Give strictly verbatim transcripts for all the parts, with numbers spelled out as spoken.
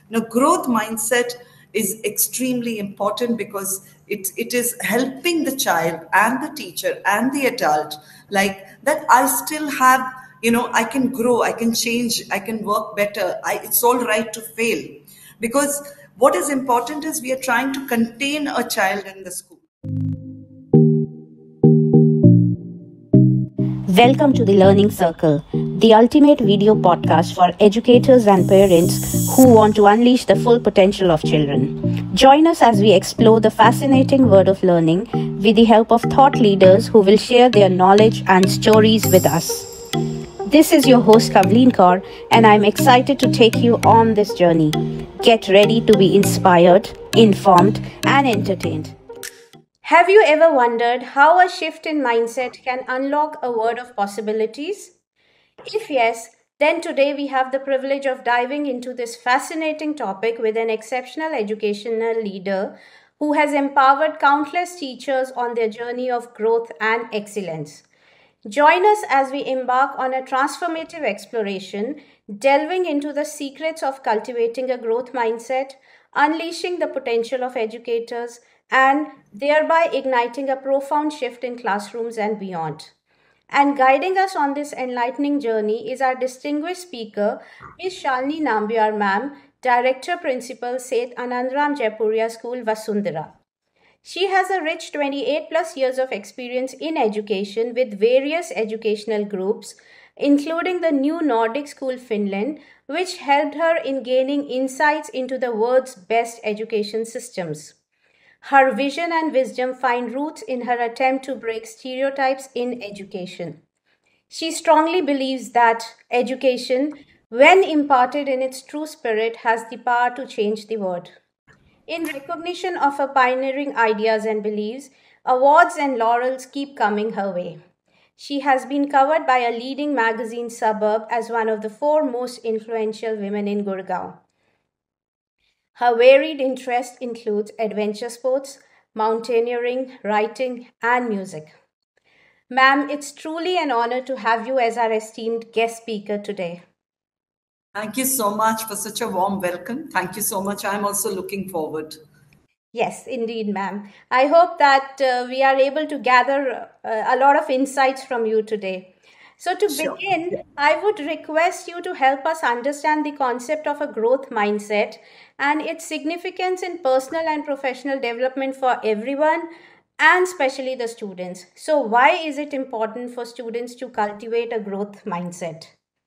Now, growth mindset is extremely important because it, it is helping the child and the teacher and the adult, like that I still have, you know, I can grow, I can change, I can work better. I, it's all right to fail. Because what is important is we are trying to contain a child in the school. Welcome to the Learning Circle, the ultimate video podcast for educators and parents who want to unleash the full potential of children. Join us as we explore the fascinating world of learning with the help of thought leaders who will share their knowledge and stories with us. This is your host Kavleen Kaur, and I'm excited to take you on this journey. Get ready to be inspired, informed, and entertained. Have you ever wondered how a shift in mindset can unlock a world of possibilities? If yes, then today we have the privilege of diving into this fascinating topic with an exceptional educational leader who has empowered countless teachers on their journey of growth and excellence. Join us as we embark on a transformative exploration, delving into the secrets of cultivating a growth mindset, unleashing the potential of educators, and thereby igniting a profound shift in classrooms and beyond. And guiding us on this enlightening journey is our distinguished speaker, Miz Shalini Nambiar Ma'am, Director Principal, Seth Anandram Jaipuria School, Vasundhara. She has a rich twenty-eight plus years of experience in education with various educational groups, including the New Nordic School Finland, which helped her in gaining insights into the world's best education systems. Her vision and wisdom find roots in her attempt to break stereotypes in education. She strongly believes that education, when imparted in its true spirit, has the power to change the world. In recognition of her pioneering ideas and beliefs, awards and laurels keep coming her way. She has been covered by a leading magazine, Suburb, as one of the four most influential women in Gurgaon. Her varied interest includes adventure sports, mountaineering, writing, and music. Ma'am, it's truly an honor to have you as our esteemed guest speaker today. Thank you so much for such a warm welcome. Thank you so much. I'm also looking forward. Yes, indeed, ma'am. I hope that uh, we are able to gather uh, a lot of insights from you today. So, to Sure. begin, I would request you to help us understand the concept of a growth mindset and its significance in personal and professional development for everyone, and especially the students. So, why is it important for students to cultivate a growth mindset?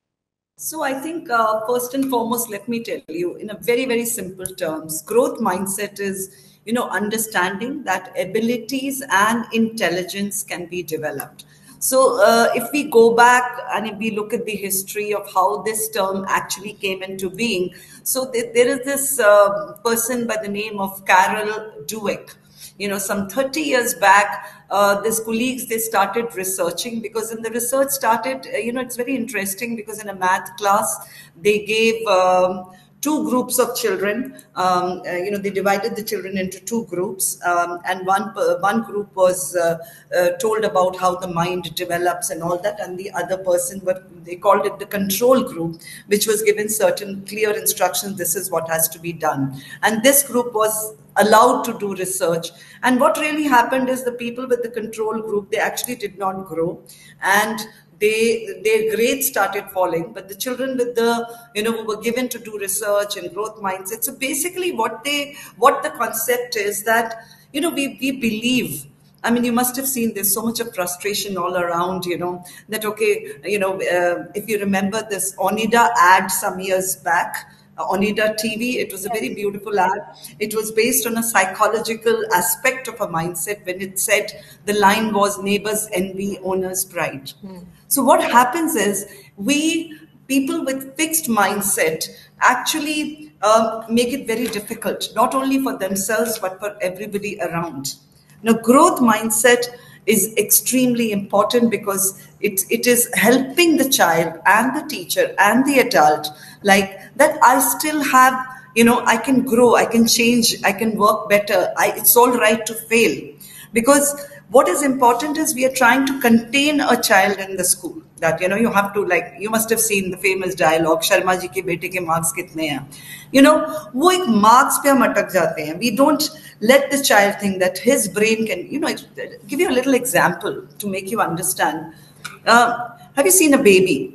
So I think uh, first and foremost, let me tell you in a very, very simple terms, growth mindset is, you know, understanding that abilities and intelligence can be developed. So uh, if we go back and if we look at the history of how this term actually came into being, so th- there is this uh, person by the name of Carol Dweck. You know, some thirty years back, uh, these colleagues, they started researching, because in the research started, uh, you know, it's very interesting because in a math class, they gave um, two groups of children. Um, uh, you know, they divided the children into two groups, um, and one uh, one group was uh, uh, told about how the mind develops and all that, and the other person, what they called it the control group, which was given certain clear instructions. This is what has to be done, and this group was allowed to do research. And what really happened is the people with the control group, they actually did not grow, and they their grades started falling. But the children with the, you know, who were given to do research and growth mindset, so basically what they what the concept is that, you know, we we believe, I mean, you must have seen there's so much of frustration all around, you know, that, okay, you know, uh, if you remember this Onida ad some years back, uh, Onida T V, it was a very beautiful ad. It was based on a psychological aspect of a mindset when it said, the line was, neighbors envy, owners pride. Hmm. So what happens is, we, people with fixed mindset, actually uh, make it very difficult, not only for themselves, but for everybody around. Now, growth mindset is extremely important because it, it is helping the child and the teacher and the adult, like that I still have, you know, I can grow, I can change, I can work better. I, it's all right to fail. Because what is important is we are trying to contain a child in the school. that, you know, you have to, like, you must have seen the famous dialogue, Sharma ji ke bete ke marks kitne hain. You know, wo ek marks pe hum atak jate hain. We don't let the child think that his brain can, you know, give you a little example to make you understand. Uh, have you seen a baby?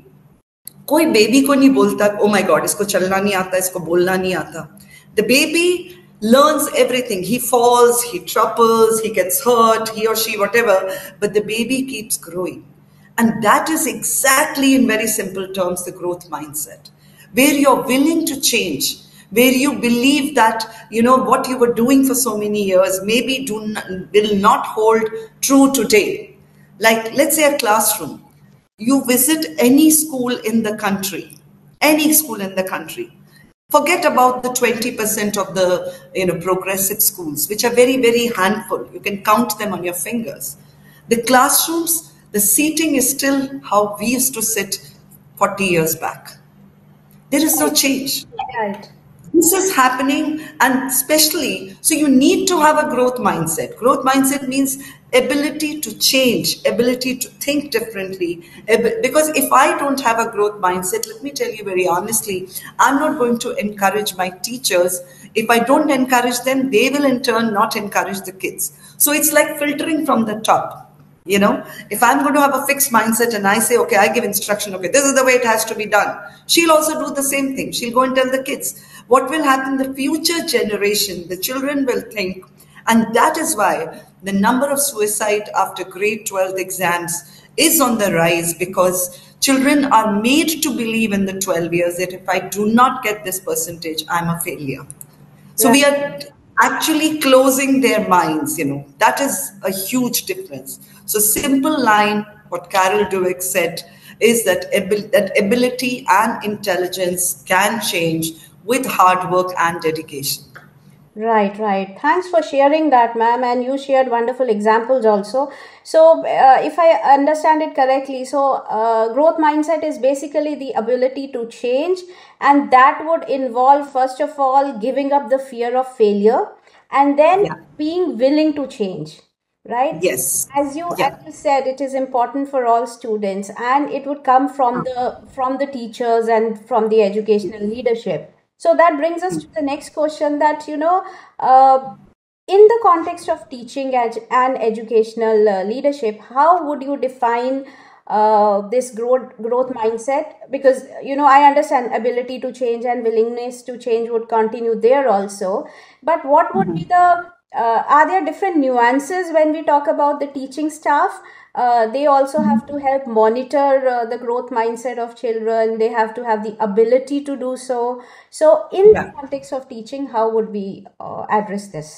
कोई baby को नहीं बोलता, oh my God, इसको चलना नहीं आता, इसको बोलना नहीं आता. The baby learns everything. He falls, he troubles, he gets hurt, he or she, whatever, but the baby keeps growing. And that is exactly, in very simple terms, the growth mindset, where you're willing to change, where you believe that, you know, what you were doing for so many years maybe do not, will not hold true today. Like, let's say a classroom. You visit any school in the country, any school in the country. Forget about the twenty percent of the, you know, progressive schools, which are very, very handful. You can count them on your fingers. The classrooms, the seating is still how we used to sit forty years back. There is no change. Right. This is happening, and especially, so you need to have a growth mindset. Growth mindset means ability to change, ability to think differently. Because if I don't have a growth mindset, let me tell you very honestly, I'm not going to encourage my teachers. If I don't encourage them, they will in turn not encourage the kids. So it's like filtering from the top. You know, if I'm going to have a fixed mindset and I say, okay, I give instruction, okay, this is the way it has to be done. She'll also do the same thing. She'll go and tell the kids. What will happen? The future generation, the children will think. And that is why the number of suicide after grade twelve exams is on the rise, because children are made to believe in the twelve years that if I do not get this percentage, I'm a failure. So we are actually closing their minds, you know. That is a huge difference. So simple line, what Carol Dweck said, is that, abil- that ability and intelligence can change with hard work and dedication. Right, right. Thanks for sharing that, ma'am. And you shared wonderful examples also. So, uh, if I understand it correctly, so uh, growth mindset is basically the ability to change, and that would involve, first of all, giving up the fear of failure, and then Yeah. being willing to change. Right? Yes. As you Yeah. as you said, it is important for all students, and it would come from the from the teachers and from the educational leadership. So that brings us to the next question, that, you know, uh, in the context of teaching ed- and educational uh, leadership, how would you define uh, this growth growth mindset? Because, you know, I understand ability to change and willingness to change would continue there also. But what would be the uh, are there different nuances when we talk about the teaching staff? Uh, they also have to help monitor uh, the growth mindset of children. They have to have the ability to do so. So, in Yeah. the context of teaching, how would we uh, address this?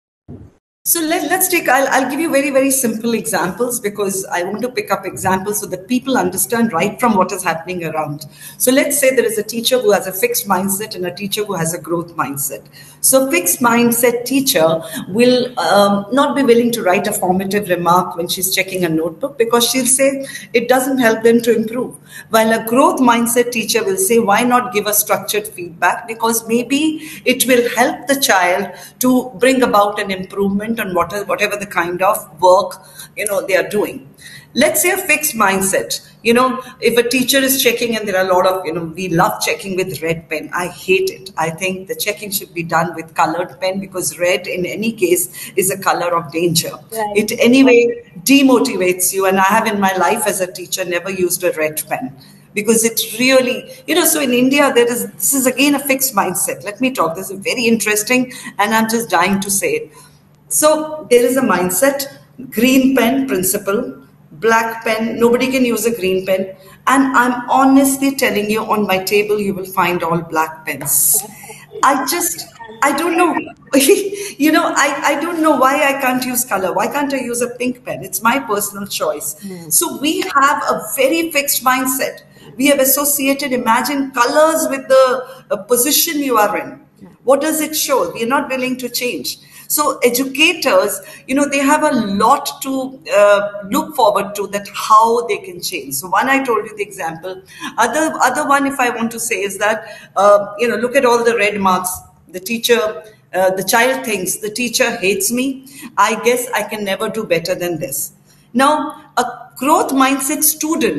So let, let's take, I'll, I'll give you very, very simple examples, because I want to pick up examples so that people understand right from what is happening around. So let's say there is a teacher who has a fixed mindset and a teacher who has a growth mindset. So fixed mindset teacher will um, not be willing to write a formative remark when she's checking a notebook, because she'll say it doesn't help them to improve. While a growth mindset teacher will say, why not give a structured feedback? Because maybe it will help the child to bring about an improvement on what, whatever the kind of work, you know, they are doing. Let's say a fixed mindset. You know, if a teacher is checking, and there are a lot of, you know, we love checking with red pen. I hate it. I think the checking should be done with colored pen, because red in any case is a color of danger. Right. It anyway demotivates you. And I have in my life as a teacher never used a red pen, because it really, you know, so in India, there is, this is again a fixed mindset. Let me talk. This is very interesting, and I'm just dying to say it. So there is a mindset, green pen principle, black pen, nobody can use a green pen. And I'm honestly telling you, on my table, you will find all black pens. I just, I don't know, you know, I, I don't know why I can't use color. Why can't I use a pink pen? It's my personal choice. Mm. So we have a very fixed mindset. We have associated, imagine, colors with the uh, position you are in. What does it show? We are not willing to change. So educators, you know, they have a lot to uh, look forward to, that how they can change. So one, I told you the example. Other, other one, if I want to say, is that, uh, you know, look at all the red marks. The teacher, uh, the child thinks the teacher hates me. I guess I can never do better than this. Now, a growth mindset student,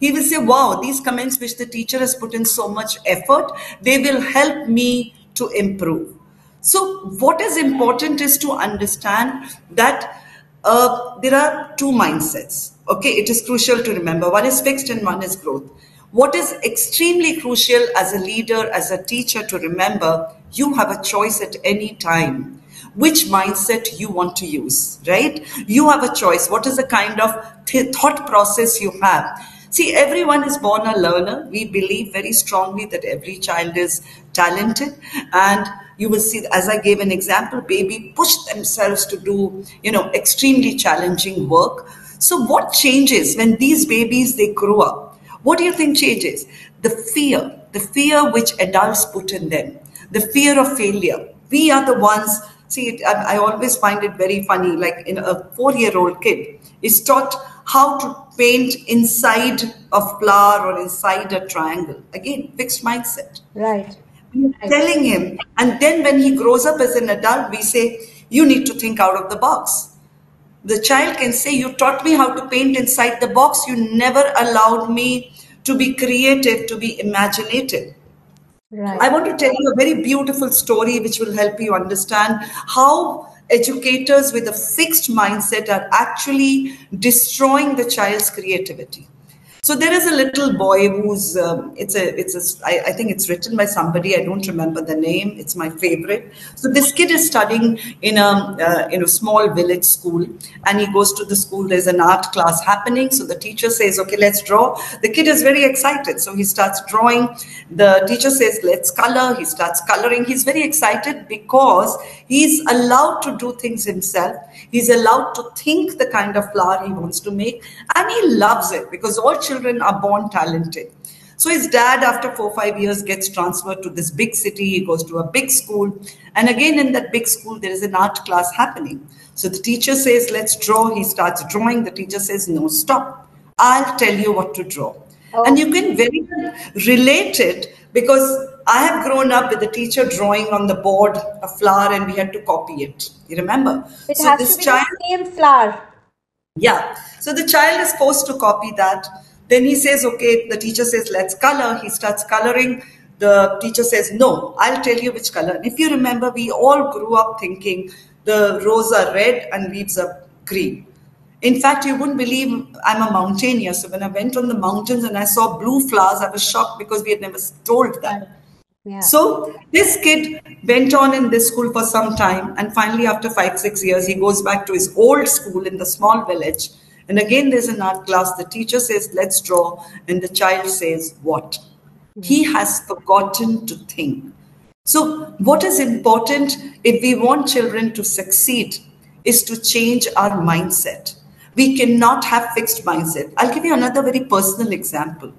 he will say, wow, these comments which the teacher has put in so much effort, they will help me to improve. So what is important is to understand that uh, there are two mindsets. Okay, it is crucial to remember. One is fixed and one is growth. What is extremely crucial as a leader, as a teacher to remember, you have a choice at any time which mindset you want to use, right? You have a choice. What is the kind of th- thought process you have? See, everyone is born a learner. We believe very strongly that every child is talented, and you will see, as I gave an example, baby push themselves to do, you know, extremely challenging work. So what changes when these babies, they grow up? What do you think changes? The fear, the fear which adults put in them, the fear of failure. We are the ones, see, it, I, I always find it very funny, like in a four-year-old kid is taught how to paint inside a flower or inside a triangle. Again, fixed mindset. Right. We're telling him, and then when he grows up as an adult, we say, you need to think out of the box. The child can say, you taught me how to paint inside the box. You never allowed me to be creative, to be imaginative. Right. I want to tell you a very beautiful story which will help you understand how educators with a fixed mindset are actually destroying the child's creativity. So there is a little boy who's um, it's a it's a I, I think it's written by somebody, I don't remember the name. It's my favorite. So this kid is studying in a uh, in a small village school, and he goes to the school. There's an art class happening. So the teacher says, "Okay, let's draw." The kid is very excited, so he starts drawing. The teacher says, "Let's color." He starts coloring. He's very excited because he's allowed to do things himself. He's allowed to think the kind of flower he wants to make, and he loves it because all children are born talented. So his dad, after four or five years, gets transferred to this big city. He goes to a big school. And again, in that big school, there is an art class happening. So the teacher says, let's draw. He starts drawing. The teacher says, no, stop. I'll tell you what to draw. Oh. And you can very well relate it because I have grown up with the teacher drawing on the board a flower and we had to copy it. You remember? It so has this to be child, the same flower. Yeah. So the child is forced to copy that. Then he says, okay, the teacher says, let's color. He starts coloring. The teacher says, no, I'll tell you which color. And if you remember, we all grew up thinking the rows are red and leaves are green. In fact, you wouldn't believe I'm a mountaineer. So when I went on the mountains and I saw blue flowers, I was shocked because we had never told that. Yeah. So this kid went on in this school for some time. And finally, after five, six years, he goes back to his old school in the small village. And again, there's an art class. The teacher says, let's draw. And the child says, what? Mm-hmm. He has forgotten to think. So what is important if we want children to succeed is to change our mindset. We cannot have fixed mindset. I'll give you another very personal example.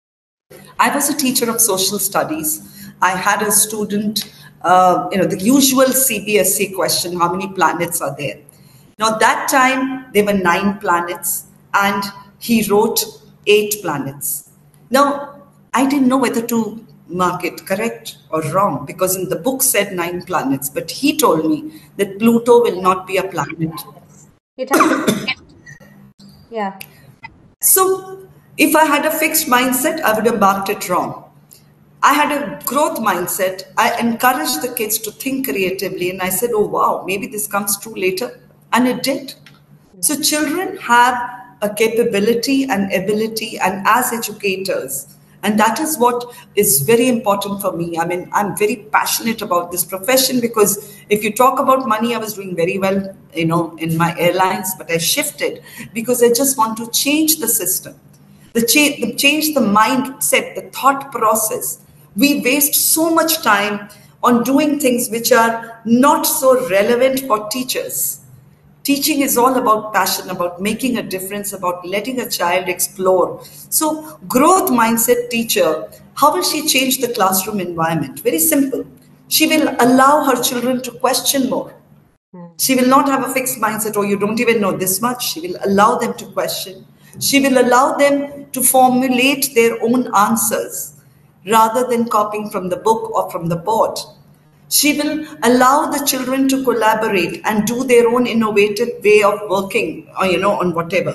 I was a teacher of social studies. I had a student, uh, you know, the usual C B S E question, how many planets are there? Now, that time, there were nine planets, and he wrote eight planets. Now, I didn't know whether to mark it correct or wrong, because in the book said nine planets, but he told me that Pluto will not be a planet. It has yeah. So, if I had a fixed mindset, I would have marked it wrong. I had a growth mindset. I encouraged the kids to think creatively, and I said, oh, wow, maybe this comes true later. And it did. So children have a capability and ability, and as educators, and that is what is very important for me. I mean, I'm very passionate about this profession because if you talk about money, I was doing very well, you know, in my airlines, but I shifted because I just want to change the system, the, cha- the change the mindset, the thought process. We waste so much time on doing things which are not so relevant for teachers. Teaching is all about passion, about making a difference, about letting a child explore. So, growth mindset teacher, how will she change the classroom environment? Very simple. She will allow her children to question more. She will not have a fixed mindset, oh, you don't even know this much. She will allow them to question. She will allow them to formulate their own answers rather than copying from the book or from the board. She will allow the children to collaborate and do their own innovative way of working, or, you know, on whatever.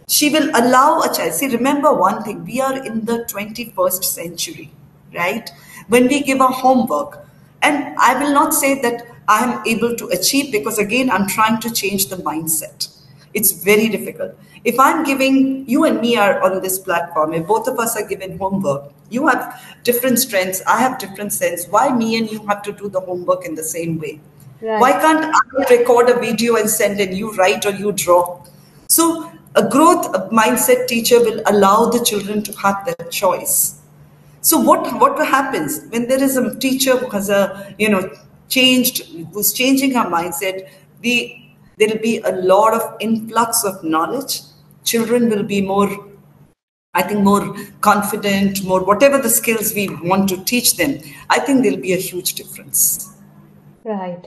She will allow a child. See, remember one thing, we are in the twenty-first century, right? When we give a homework, and I will not say that I am able to achieve, because again, I'm trying to change the mindset. It's very difficult. If I'm giving, you and me are on this platform, if both of us are given homework, you have different strengths, I have different strengths. Why me and you have to do the homework in the same way? Why Right. can't I record a video and send and you write or you draw? So a growth mindset teacher will allow the children to have that choice. So what what happens when there is a teacher who has a, you know, changed, who's changing her mindset? The there will be a lot of influx of knowledge. Children will be more, I think, more confident, more whatever the skills we want to teach them. I think there'll be a huge difference. Right.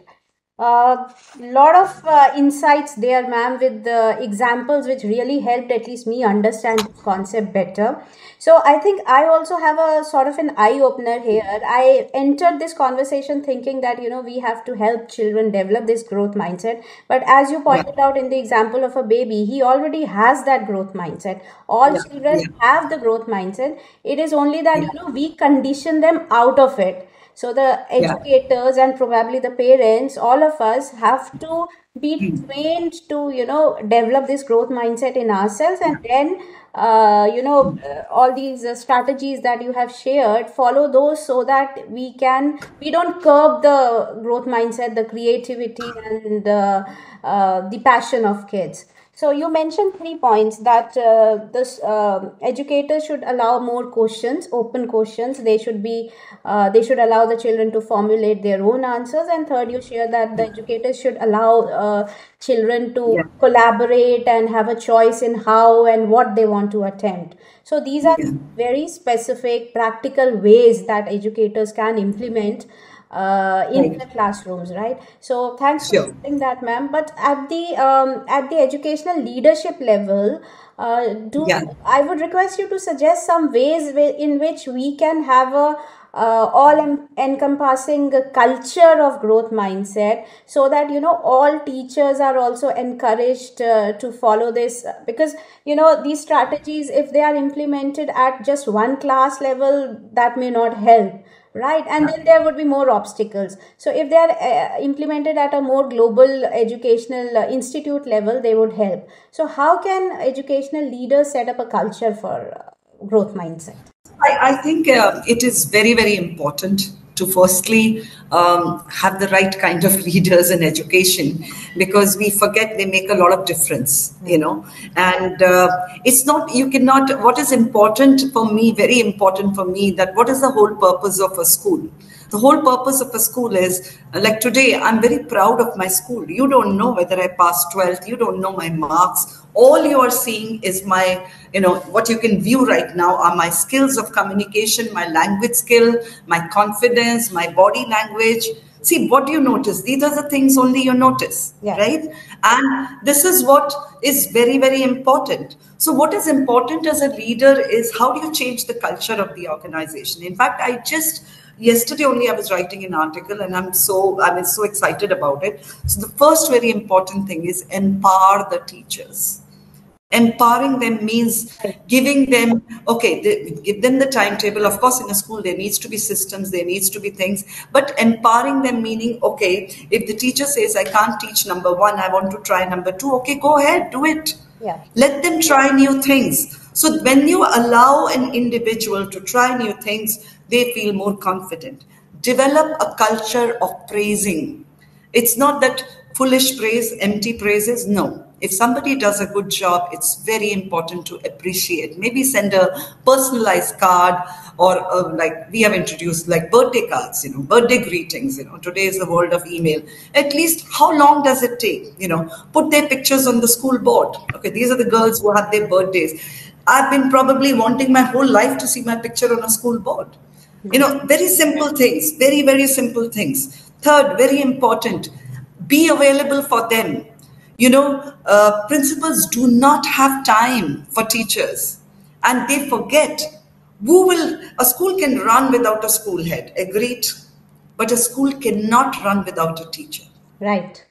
A lot of uh, insights there, ma'am, with the examples which really helped at least me understand this concept better. So I think I also have a sort of an eye opener here. I entered this conversation thinking that, you know, we have to help children develop this growth mindset. But as you Yeah, pointed out in the example of a baby, he already has that growth mindset. All yeah, children yeah, have the growth mindset. It is only that, yeah, you know, we condition them out of it. So the yeah, educators and probably the parents, all of us have to be trained to, you know, develop this growth mindset in ourselves, and then, uh, you know, uh, all these uh, strategies that you have shared, follow those so that we can, we don't curb the growth mindset, the creativity, and uh, uh, the passion of kids. So you mentioned three points that uh, this um educators should allow more questions, open questions. They should be, uh, they should allow the children to formulate their own answers. And third, you share that the educators should allow uh, children to yeah, collaborate and have a choice in how and what they want to attempt. So these are yeah. very specific, practical ways that educators can implement uh, in Right. the classrooms, right? So thanks for Sure. sharing that, ma'am. But at the um, at the educational leadership level, uh, do Yeah. I would request you to suggest some ways wi- in which we can have a uh, all em- encompassing culture of growth mindset, so that, you know, all teachers are also encouraged uh, to follow this, because, you know, these strategies, if they are implemented at just one class level, that may not help, right? And then there would be more obstacles. So if they are uh, implemented at a more global educational uh, institute level, they would help. So how can educational leaders set up a culture for uh, growth mindset? I, I think uh, it is very, very important to firstly um, have the right kind of leaders in education, because we forget they make a lot of difference, you know. And uh, it's not, you cannot, what is important for me, very important for me, that what is the whole purpose of a school? The whole purpose of a school is, uh, like today, I'm very proud of my school. You don't know whether I passed twelfth, you don't know my marks. All you are seeing is my, you know, what you can view right now are my skills of communication, my language skill, my confidence, my body language. See, what do you notice? These are the things only you notice, Yeah. right? And this is what is very, very important. So, what is important as a leader is how do you change the culture of the organization? In fact, I just yesterday only I was writing an article, and I'm so I mean so excited about it. So, the first very important thing is empower the teachers. Empowering them means giving them, okay, they, give them the timetable. Of course, in a school, there needs to be systems, there needs to be things, but empowering them meaning, okay, if the teacher says, I can't teach number one, I want to try number two, okay, go ahead, do it. Yeah. Let them try new things. So when you allow an individual to try new things, they feel more confident. Develop a culture of praising. It's not that foolish praise, empty praises. No. If somebody does a good job, it's very important to appreciate. Maybe send a personalized card, or uh, like we have introduced, like birthday cards, you know, birthday greetings. You know, today is the world of email. At least, how long does it take? You know, put their pictures on the school board. Okay, these are the girls who had their birthdays. I've been probably wanting my whole life to see my picture on a school board. You know, very simple things, very, very simple things. Third, very important, be available for them. You know, uh, principals do not have time for teachers, and they forget. Who will, a school can run without a school head, agreed? But a school cannot run without a teacher. Right.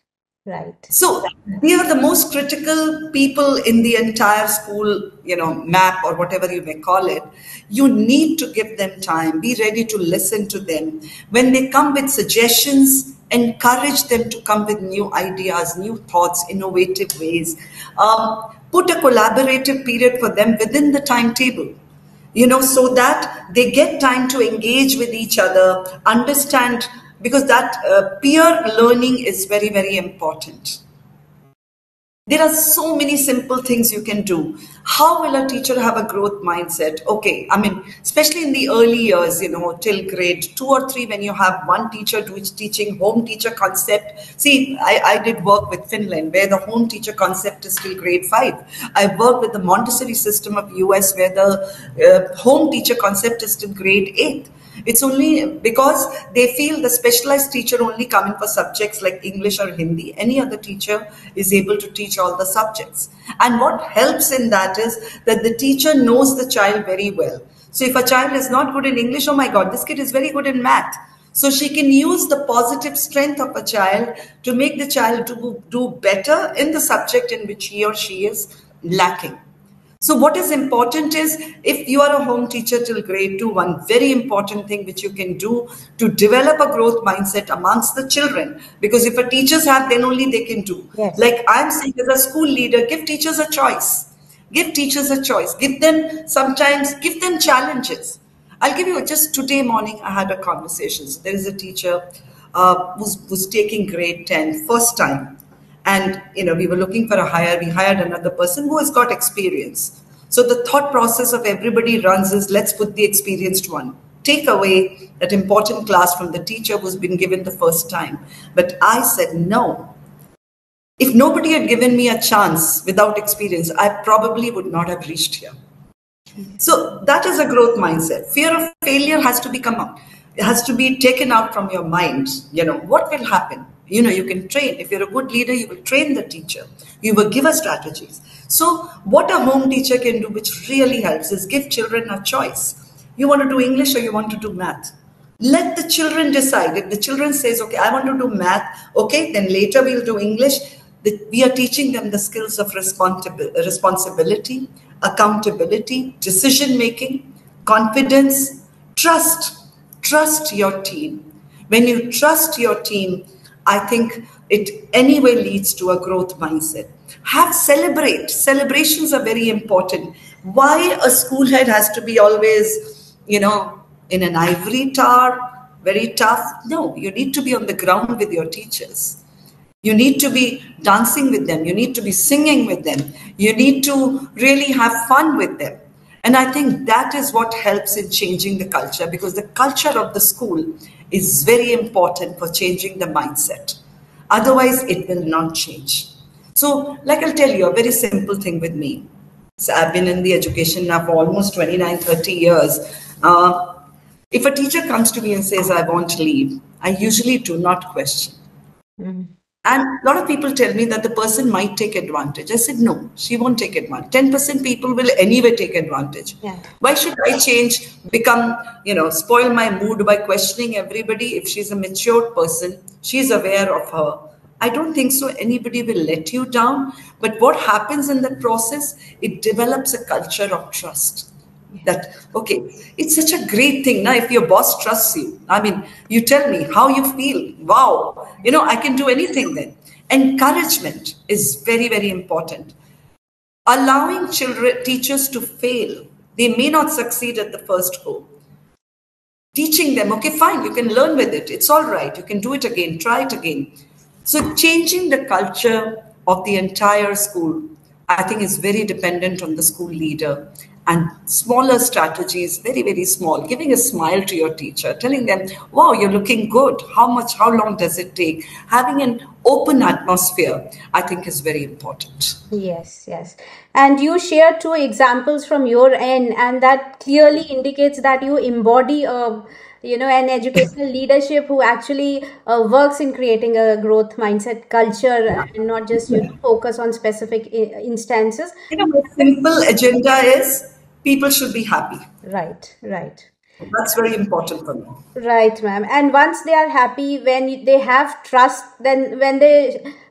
Right. So they are the most critical people in the entire school, you know, map or whatever you may call it. You need to give them time. Be ready to listen to them. When they come with suggestions, encourage them to come with new ideas, new thoughts, innovative ways. Um, put a collaborative period for them within the timetable, you know, so that they get time to engage with each other, understand, because that uh, peer learning is very, very important. There are so many simple things you can do. How will a teacher have a growth mindset? Okay, I mean, especially in the early years, you know, till grade two or three, when you have one teacher who is teaching home teacher concept. See, I, I did work with Finland, where the home teacher concept is till grade five. I worked with the Montessori system of U S, where the uh, home teacher concept is till grade eight. It's only because they feel the specialized teacher only coming for subjects like English or Hindi. Any other teacher is able to teach all the subjects. And what helps in that is that the teacher knows the child very well. So if a child is not good in English, oh my God, this kid is very good in math. So she can use the positive strength of a child to make the child do, do better in the subject in which he or she is lacking. So what is important is, if you are a home teacher till grade two, one very important thing which you can do to develop a growth mindset amongst the children, because if a teachers have, then only they can do. Yes. Like I'm saying, as a school leader, give teachers a choice. Give teachers a choice. Give them, sometimes, give them challenges. I'll give you, just today morning, I had a conversation. So there is a teacher uh, who's, who's taking grade ten, first time. And, you know, we were looking for a hire. We hired another person who has got experience. So the thought process of everybody runs is, let's put the experienced one. Take away that important class from the teacher who's been given the first time. But I said, no. If nobody had given me a chance without experience, I probably would not have reached here. So that is a growth mindset. Fear of failure has to become out. It has to be taken out from your mind. You know, what will happen? You know, you can train. If you're a good leader, you will train the teacher. You will give us strategies. So what a home teacher can do, which really helps, is give children a choice. You want to do English or you want to do math? Let the children decide. If the children says, okay, I want to do math, okay, then later we'll do English. We are teaching them the skills of responsibility, accountability, decision-making, confidence, trust. Trust your team. When you trust your team, I think it anyway leads to a growth mindset. Have celebrate. Celebrations are very important. Why a school head has to be always, you know, in an ivory tower, very tough? No, you need to be on the ground with your teachers. You need to be dancing with them. You need to be singing with them. You need to really have fun with them. And I think that is what helps in changing the culture, because the culture of the school is very important for changing the mindset. Otherwise, it will not change. So, like I'll tell you, a very simple thing with me. So I've been in the education now for almost twenty-nine, thirty years. Uh, if a teacher comes to me and says, I want to leave, I usually do not question. Mm-hmm. And a lot of people tell me that the person might take advantage. I said, no, she won't take advantage. ten percent people will anyway take advantage. Yeah. Why should I change, become, you know, spoil my mood by questioning everybody? If she's a mature person, she's aware of her. I don't think so. Anybody will let you down. But what happens in that process, it develops a culture of trust. That, okay, it's such a great thing. Now, if your boss trusts you, I mean, you tell me how you feel. Wow, you know, I can do anything then. Encouragement is very, very important. Allowing children, teachers to fail. They may not succeed at the first go. Teaching them, okay, fine, you can learn with it. It's all right. You can do it again, try it again. So changing the culture of the entire school, I think, is very dependent on the school leader. And smaller strategies, very, very small, giving a smile to your teacher, telling them, wow, you're looking good. How much, how long does it take? Having an open atmosphere, I think, is very important. Yes, yes. And you share two examples from your end, and that clearly indicates that you embody a you know, an educational leadership who actually uh, works in creating a growth mindset culture and not just, you know, focus on specific I- instances. You know, my simple agenda is people should be happy. Right, right. That's very important for me. Right, ma'am. And once they are happy, when they have trust, then when they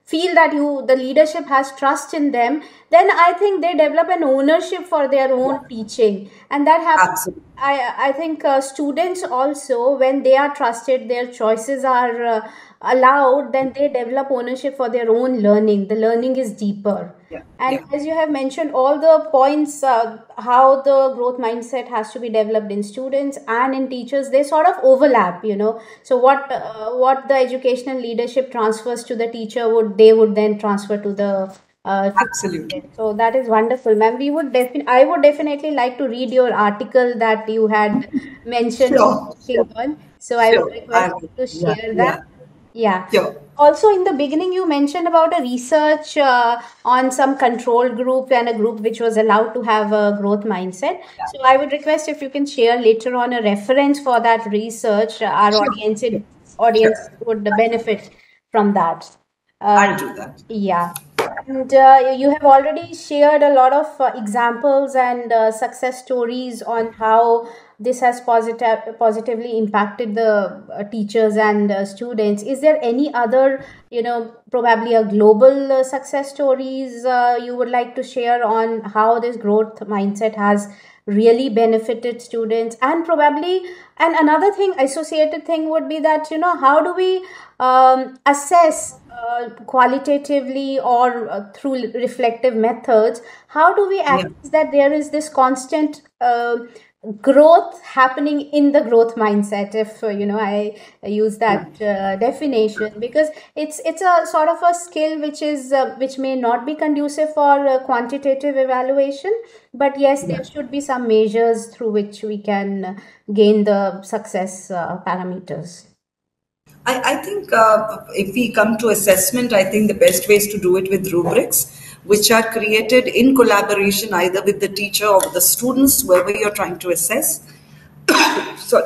feel that you the leadership has trust in them, then I think they develop an ownership for their own teaching, and that happens. Absolutely. I, I think uh, students also, when they are trusted, their choices are uh, allowed, then they develop ownership for their own learning. The learning is deeper. Yeah. And Yeah. as you have mentioned, all the points, uh, how the growth mindset has to be developed in students and in teachers, they sort of overlap, you know. So what uh, what the educational leadership transfers to the teacher, would they would then transfer to the uh, to Absolutely. so that is wonderful, ma'am. We would definitely, I would definitely like to read your article that you had mentioned you were Sure. working Sure. on. So I would Sure. request I, you to yeah. share that. Yeah. Yeah. Sure. Also, in the beginning, you mentioned about a research uh, on some control group and a group which was allowed to have a growth mindset. So I would request if you can share later on a reference for that research. Uh, Our Sure. audience Sure. audience Sure. would benefit from that. Uh, I'll do that. yeah. And uh, you have already shared a lot of uh, examples and uh, success stories on how this has positive positively impacted the uh, teachers and uh, students. Is there any other, you know, probably a global uh, success stories uh, you would like to share on how this growth mindset has really benefited students? And probably, and another thing, associated thing would be that, you know, how do we um, assess uh, qualitatively or uh, through reflective methods, how do we Yeah. access that there is this constant uh, growth happening in the growth mindset, if uh, you know, I use that uh, definition, because it's it's a sort of a skill which is uh, which may not be conducive for uh, quantitative evaluation, but yes, Yeah. there should be some measures through which we can uh, gain the success uh, parameters. I, I think uh, if we come to assessment, I think the best way is to do it with rubrics, which are created in collaboration either with the teacher or with the students, whoever you're trying to assess. Sorry.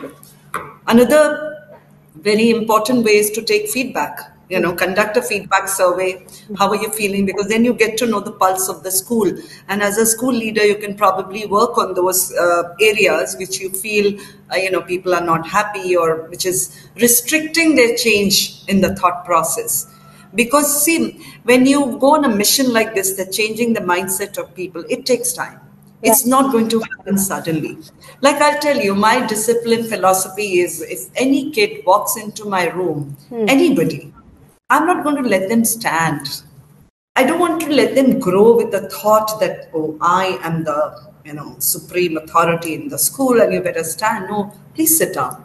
Another very important way is to take feedback. You know, conduct a feedback survey. How are you feeling? Because then you get to know the pulse of the school. And as a school leader, you can probably work on those uh, areas which you feel, uh, you know, people are not happy, or which is restricting their change in the thought process. Because see, when you go on a mission like this, that changing the mindset of people, it takes time. Right. It's not going to happen suddenly. Like I'll tell you, my discipline philosophy is if any kid walks into my room, Hmm. anybody, I'm not going to let them stand. I don't want to let them grow with the thought that, oh, I am the, you know, supreme authority in the school and you better stand. No, please sit down.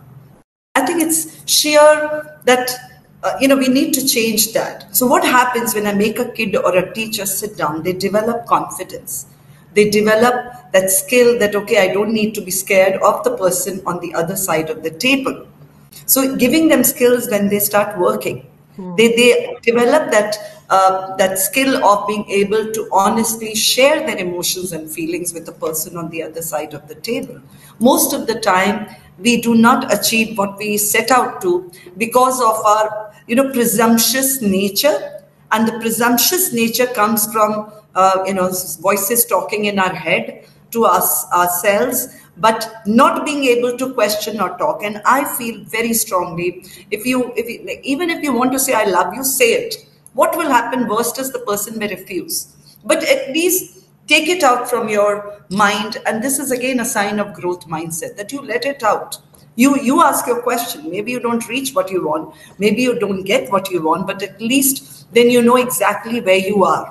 I think it's sheer that, uh, you know, we need to change that. So what happens when I make a kid or a teacher sit down? They develop confidence. They develop that skill that, okay, I don't need to be scared of the person on the other side of the table. So giving them skills when they start working, Hmm. they, they develop that, uh, that skill of being able to honestly share their emotions and feelings with the person on the other side of the table. Most of the time, we do not achieve what we set out to because of our, you know, presumptuous nature. And the presumptuous nature comes from, uh, you know, voices talking in our head to us ourselves, but not being able to question or talk. And I feel very strongly, if you, if you, even if you want to say I love you, say it. What will happen worst is the person may refuse, but at least take it out from your mind. And this is again a sign of growth mindset, that you let it out. You, you ask your question. Maybe you don't reach what you want. Maybe you don't get what you want, but at least then you know exactly where you are.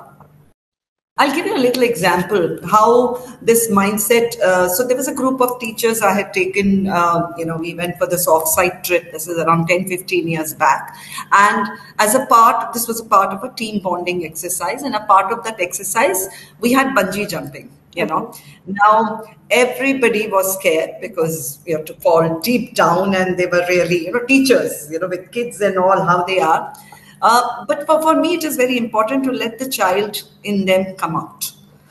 I'll give you a little example how this mindset. Uh, so there was a group of teachers I had taken, uh, you know, we went for this off-site trip. This is around ten, fifteen years back. And as a part, this was a part of a team bonding exercise. And a part of that exercise, we had bungee jumping, you know. Now, everybody was scared because you have to fall deep down, and they were really, you know, teachers, you know, with kids and all, how they are. Uh, but for, for me, it is very important to let the child in them come out.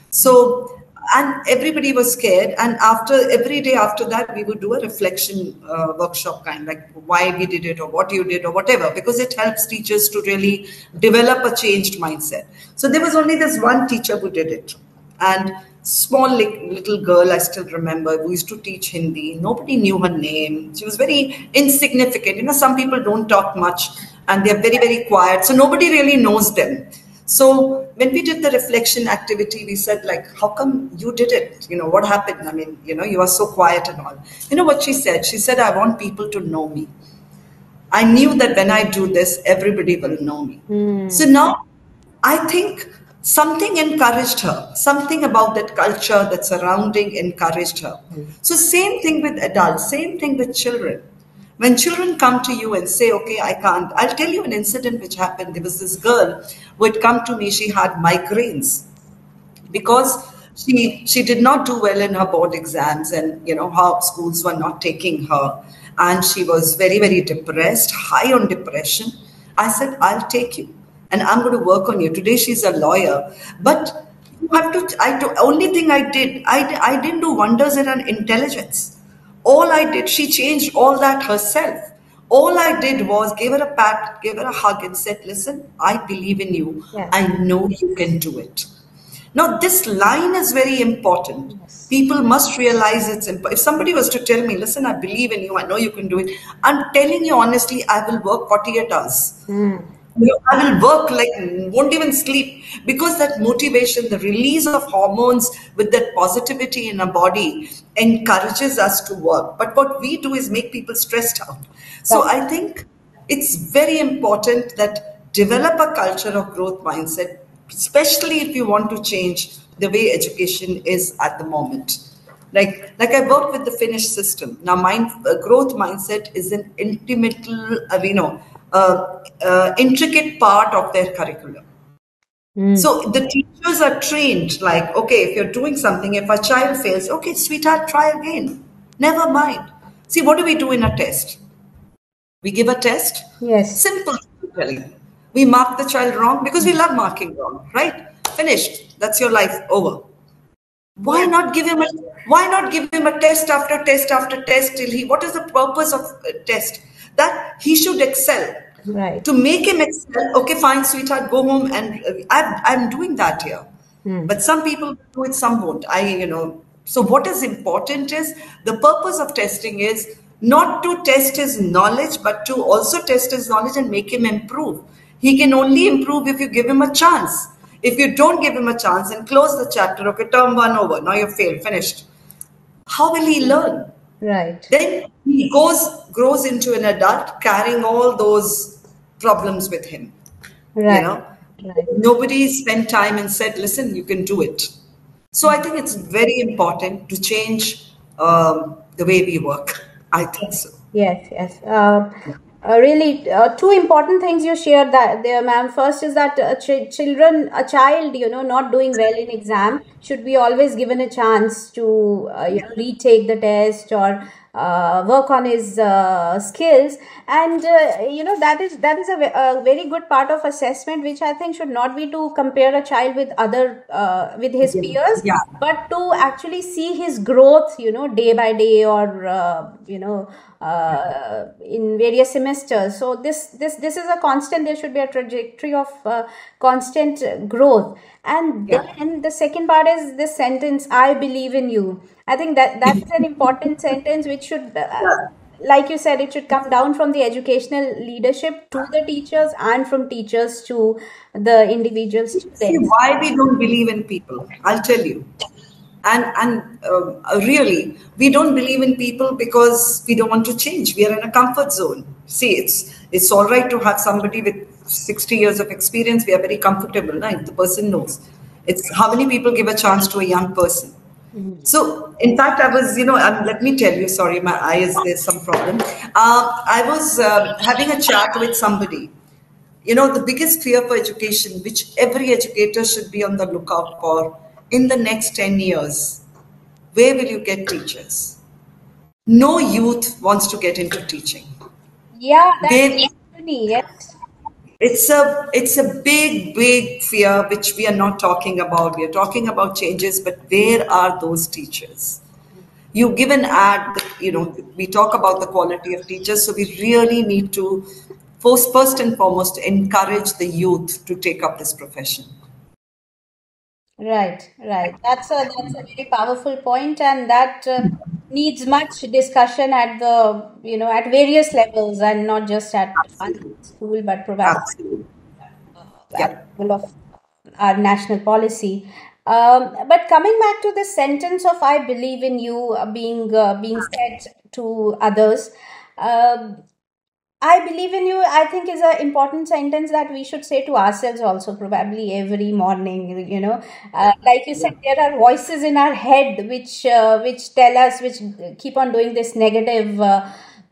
So, and everybody was scared. And after every day after that, we would do a reflection uh, workshop, kind like why we did it or what you did or whatever, because it helps teachers to really develop a changed mindset. So there was only this one teacher who did it. And small little girl, I still remember, who used to teach Hindi. Nobody knew her name. She was very insignificant. You know, some people don't talk much. and they're very, very quiet. So nobody really knows them. So when we did the reflection activity, we said, like, how come you did it? You know, what happened? I mean, you know, you are so quiet and all. You know what she said? She said, I want people to know me. I knew that when I do this, everybody will know me. Mm. So now I think something encouraged her, something about that culture, that surrounding encouraged her. Mm. So same thing with adults, same thing with children. When children come to you and say, okay, I can't, I'll tell you an incident which happened. There was this girl who had come to me, she had migraines because she she did not do well in her board exams, and you know her schools were not taking her, and she was very, very depressed, high on depression. I said, I'll take you and I'm going to work on you. Today she's a lawyer, but you have to, I do, only thing I did, I, I didn't do wonders in her intelligence. All I did, she changed all that herself. All I did was give her a pat, give her a hug and said, listen, I believe in you. Yes. I know you can do it. Now, this line is very important. Yes. People must realize it's important. If somebody was to tell me, listen, I believe in you, I know you can do it. I'm telling you honestly, I will work forty-eight hours. Mm. You know, I will work like, won't even sleep, because that motivation, the release of hormones with that positivity in our body encourages us to work. But what we do is make people stressed out. So I think it's very important that develop a culture of growth mindset, especially if you want to change the way education is at the moment. Like, like I work with the Finnish system. Now, mind, uh, growth mindset is an intimate, uh, you know, uh, uh, intricate part of their curriculum. Mm. So the teachers are trained like, okay, if you're doing something, if a child fails, okay, sweetheart, try again. Never mind. See, what do we do in a test? We give a test. Yes. Simple. We mark the child wrong because we love marking wrong, right? Finished. That's your life over. Why not give him a why not give him a test after test after test till he, what is the purpose of a test? That he should excel. Right. To make him excel, okay, fine, sweetheart, go home, and uh, I'm, I'm doing that here. Hmm. But some people do it, some won't. I, you know, so what is important is the purpose of testing is not to test his knowledge, but to also test his knowledge and make him improve. He can only improve if you give him a chance. If you don't give him a chance and close the chapter, okay, term one over, now you've failed, finished. How will he learn? Right. Then he goes, grows into an adult carrying all those problems with him. Right. You know, right. Nobody spent time and said, listen, you can do it. So I think it's very important to change um, the way we work. I think so. Yes, yes. Uh, uh, really, uh, two important things you shared that there, ma'am. First is that uh, ch- children, a child, you know, not doing well in exam should be always given a chance to, uh, you know, retake the test or uh, work on his uh, skills, and uh, you know that is that is a, a very good part of assessment, which I think should not be to compare a child with other uh, with his yeah. peers, yeah. but to actually see his growth, you know, day by day, or uh, you know. Uh, in various semesters. So this this this is a constant. There should be a trajectory of uh, constant growth. And yeah. then the second part is this sentence, I believe in you. I think that that's an important sentence which should uh, yeah. like you said, it should come down from the educational leadership to the teachers and from teachers to the individual students. See, why we don't believe in people, I'll tell you. And and uh, really, we don't believe in people because we don't want to change. We are in a comfort zone. See, it's it's all right to have somebody with sixty years of experience. We are very comfortable, right? The person knows. It's how many people give a chance to a young person. Mm-hmm. So, in fact, I was, you know, um, let me tell you, sorry, my eyes, there's some problem. Uh, I was uh, having a chat with somebody. You know, the biggest fear for education, which every educator should be on the lookout for, in the next ten years, where will you get teachers? No youth wants to get into teaching. Yeah, that's funny, yes. It's a, it's a big, big fear, which we are not talking about. We are talking about changes, but where are those teachers? You give an ad, you know, we talk about the quality of teachers, so we really need to, first, first and foremost, encourage the youth to take up this profession. Right, right. That's a that's a very powerful point, and that uh, needs much discussion at the, you know, at various levels, and not just at one Absolutely. school, but probably Absolutely. at Yeah. the level of our national policy. Um, but coming back to the sentence of "I believe in you" uh, being uh, being said to others, um, I believe in you, I think, is an important sentence that we should say to ourselves also, probably every morning. You know, uh, like you said, Yeah. there are voices in our head which uh, which tell us, which keep on doing this negative, uh,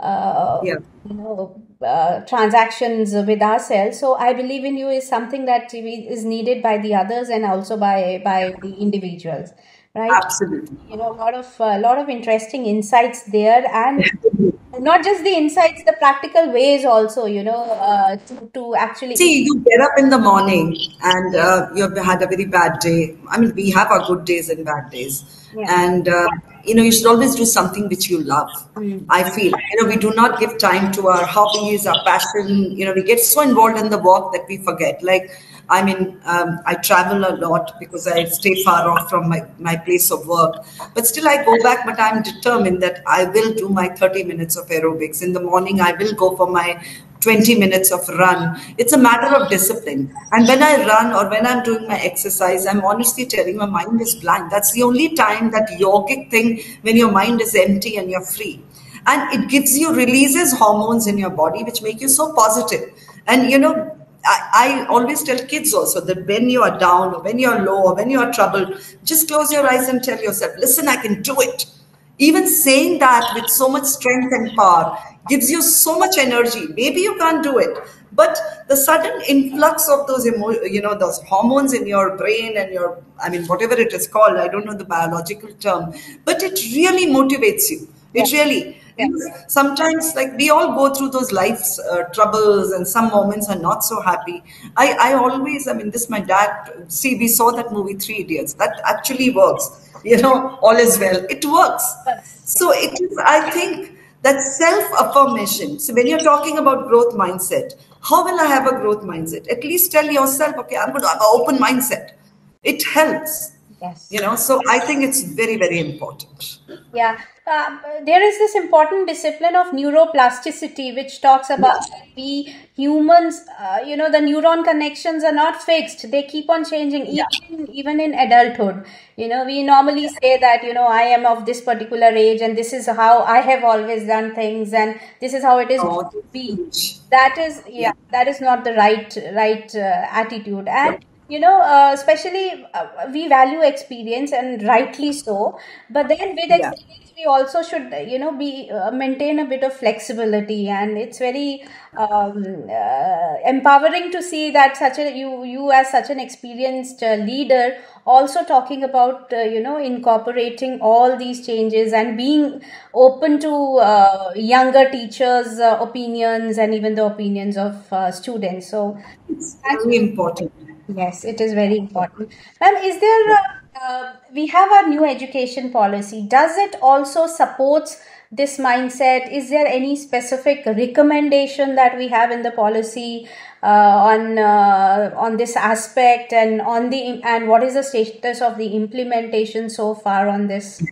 uh, Yeah. you know, uh, transactions with ourselves. So, I believe in you is something that we- is needed by the others and also by by the individuals, right? Absolutely. You know, a lot of a lot of interesting insights there, and not just the insights, the practical ways also, you know, uh, to, to actually. See, you get up in the morning and uh, you've had a very bad day. I mean, we have our good days and bad days. Yeah. And, uh, you know, you should always do something which you love. Mm. I feel, you know, we do not give time to our hobbies, our passion. You know, we get so involved in the work that we forget. Like, I mean, um, I travel a lot because I stay far off from my, my place of work. But still, I go back, but I'm determined that I will do my thirty minutes of aerobics. In the morning, I will go for my twenty minutes of run. It's a matter of discipline. And when I run or when I'm doing my exercise, I'm honestly telling my mind is blank. That's the only time, that yogic thing, when your mind is empty and you're free. And it gives you, releases hormones in your body, which make you so positive. And, you know, I, I always tell kids also that when you are down or when you're low or when you're troubled, just close your eyes and tell yourself, listen, I can do it. Even saying that with so much strength and power gives you so much energy. Maybe you can't do it, but the sudden influx of those emo- you know those hormones in your brain and your, I mean, whatever it is called, I don't know the biological term, but it really motivates you. Yeah. It really, Yeah. you know, sometimes, like, we all go through those life's uh, troubles, and some moments are not so happy. I, I always, I mean, this, my dad, see, we saw that movie Three Idiots. That actually works. You know, all is well. It works. Yes. Yeah. So it is, I think, that self affirmation. So when you're talking about growth mindset, how will I have a growth mindset? At least tell yourself, okay, I'm going to have an open mindset. It helps, you Yes. know. So I think it's very, very important. Yeah, uh, there is this important discipline of neuroplasticity, which talks about we humans, uh, you know, the neuron connections are not fixed. They keep on changing, Yeah. even even in adulthood. You know, we normally say that, you know, I am of this particular age, and this is how I have always done things, and this is how it is Oh, going to that's be. huge. That is, Yeah. yeah, that is not the right right uh, attitude. Yeah. And you know, uh, especially uh, we value experience, and rightly so, but then with Yeah. experience we also should, you know, be uh, maintain a bit of flexibility. And it's very um, uh, empowering to see that such a you you as such an experienced uh, leader also talking about, uh, you know, incorporating all these changes and being open to uh, younger teachers' uh, opinions, and even the opinions of uh, students. So It's that's, very important. yes, it is very important. Ma'am, is there, uh, uh, we have our new education policy. Does it also supports this mindset? Is there any specific recommendation that we have in the policy uh, on uh, on this aspect, and on the and what is the status of the implementation so far on this?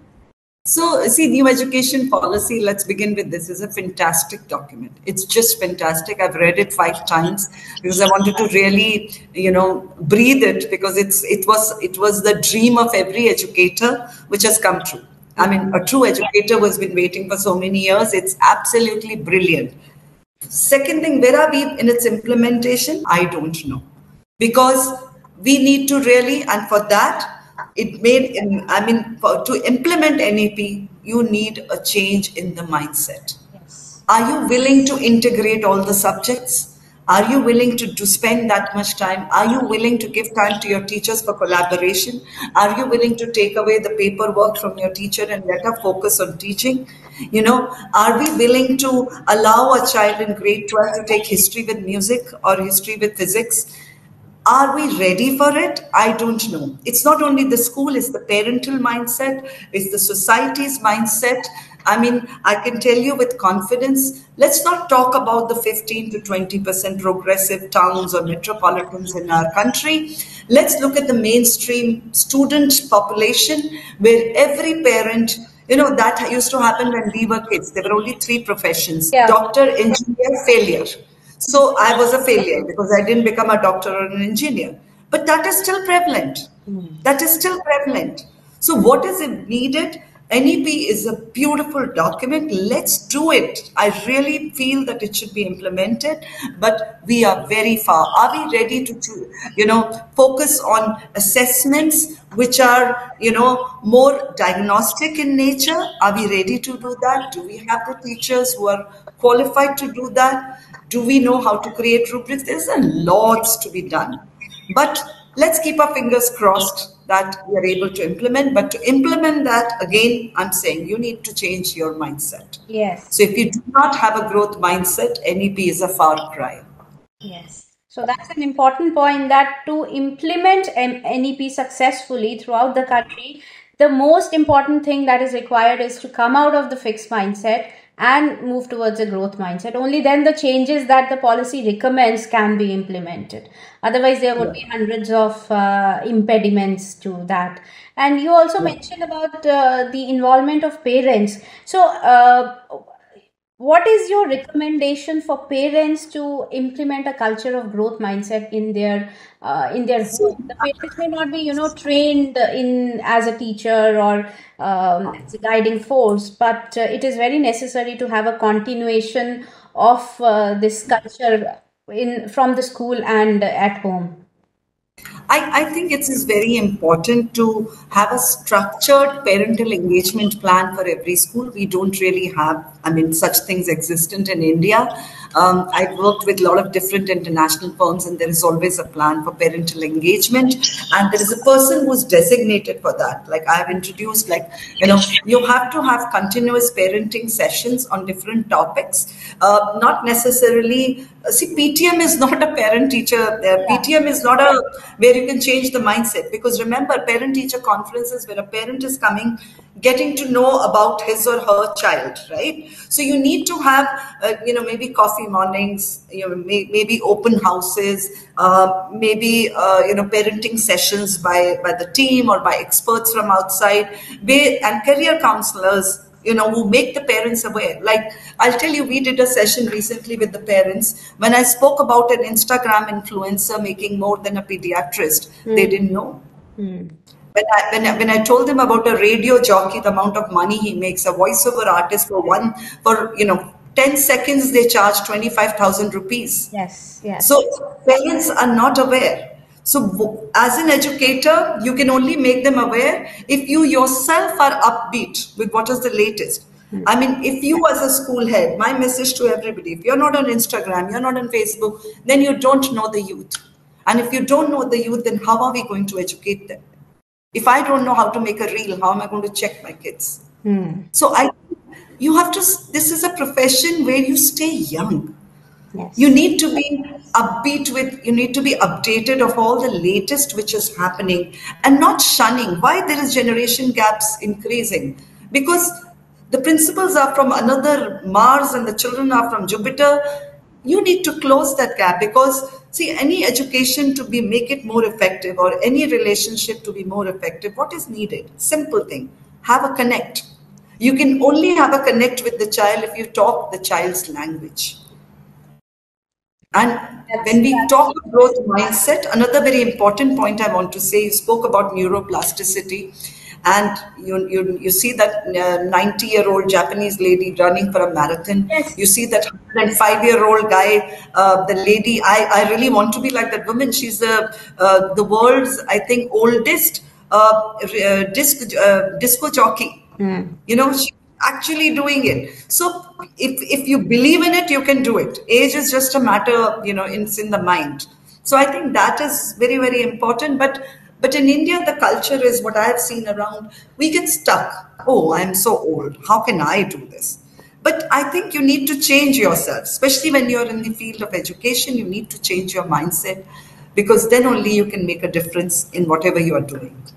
So, see, new education policy, let's begin with this, is a fantastic document. It's just fantastic. I've read it five times because I wanted to really, you know, breathe it, because it's it was it was the dream of every educator, which has come true. I mean, a true educator who has been waiting for so many years. It's absolutely brilliant. Second thing, where are we in its implementation? I don't know. Because we need to really, and for that, it made, I mean, for, to implement N E P, you need a change in the mindset. Yes. Are you willing to integrate all the subjects? Are you willing to, to spend that much time? Are you willing to give time to your teachers for collaboration? Are you willing to take away the paperwork from your teacher and let her focus on teaching? You know, are we willing to allow a child in grade twelve to take history with music or history with physics? Are we ready for it? I don't know. It's not only the school, it's the parental mindset, it's the society's mindset. I mean, I can tell you with confidence, let's not talk about the fifteen to twenty percent progressive towns or metropolitans in our country. Let's look at the mainstream student population, where every parent You know, that used to happen when we were kids. There were only three professions: Yeah. doctor, engineer, failure. So I was a failure because I didn't become a doctor or an engineer. But that is still prevalent. That is still prevalent. So what is it needed? N E P is a beautiful document. Let's do it. I really feel that it should be implemented, but we are very far. Are we ready to, to you know, focus on assessments which are, you know, more diagnostic in nature? Are we ready to do that? Do we have the teachers who are qualified to do that? Do we know how to create rubrics? There's a lots to be done. But let's keep our fingers crossed that we are able to implement. But to implement that, again, I'm saying you need to change your mindset. Yes. So if you do not have a growth mindset, N E P is a far cry. Yes. So that's an important point, that to implement M- N E P successfully throughout the country, the most important thing that is required is to come out of the fixed mindset and move towards a growth mindset. Only then the changes that the policy recommends can be implemented. Otherwise, there would be hundreds of uh, impediments to that. And you also mentioned about uh, the involvement of parents. So, uh, what is your recommendation for parents to implement a culture of growth mindset in their uh, in their home? The parents may not be, you know, trained in as a teacher or um, as a guiding force, but uh, it is very necessary to have a continuation of uh, this culture in from the school and at home. I, I think it is very important to have a structured parental engagement plan for every school. We don't really have, I mean, such things existent in India. Um, I've worked with a lot of different international firms, and there is always a plan for parental engagement. And there is a person who's designated for that. Like I have introduced, like, you know, you have to have continuous parenting sessions on different topics, uh, not necessarily. See, P T M is not a parent teacher. Uh, P T M is not a where you can change the mindset, because remember, parent teacher conferences where a parent is coming, getting to know about his or her child, right? So you need to have, uh, you know, maybe coffee mornings, you know, may, maybe open houses, uh, maybe uh, you know, parenting sessions by by the team or by experts from outside, be, and career counselors, you know, who make the parents aware. Like, I'll tell you, we did a session recently with the parents. When I spoke about an Instagram influencer making more than a pediatrist, mm. they didn't know. Mm. When I, when, I, when I told them about a radio jockey, the amount of money he makes, a voiceover artist for one, for, you know, ten seconds, they charge twenty-five thousand rupees. Yes, yes. So parents are not aware. So as an educator, you can only make them aware if you yourself are upbeat with what is the latest. Mm-hmm. I mean, if you as a school head, my message to everybody, if you're not on Instagram, you're not on Facebook, then you don't know the youth. And if you don't know the youth, then how are we going to educate them? If I don't know how to make a reel, how am I going to check my kids? Mm. So I, you have to, this is a profession where you stay young. Yes. You need to be upbeat with, you need to be updated of all the latest which is happening, and not shunning. Why there is generation gaps increasing? Because the principals are from another Mars and the children are from Jupiter. You need to close that gap, because see, any education to be make it more effective, or any relationship to be more effective, what is needed? Simple thing. Have a connect. You can only have a connect with the child if you talk the child's language. And that's, when we talk about growth mindset, another very important point I want to say, you spoke about neuroplasticity, and you you, you see that ninety-year-old Japanese lady running for a marathon. Yes. You see that one hundred five-year-old guy, uh, the lady, I, I really want to be like that woman. She's the, uh, the world's, I think, oldest uh, uh, disc, uh, disco jockey. Mm. You know, she actually doing it. So if if you believe in it, you can do it. Age is just a matter, you know, it's in the mind. So I think that is very, very important. But but in India, the culture is what I have seen around. We get stuck. Oh, I'm so old. How can I do this? But I think you need to change yourself, especially when you're in the field of education. You need to change your mindset, because then only you can make a difference in whatever you are doing.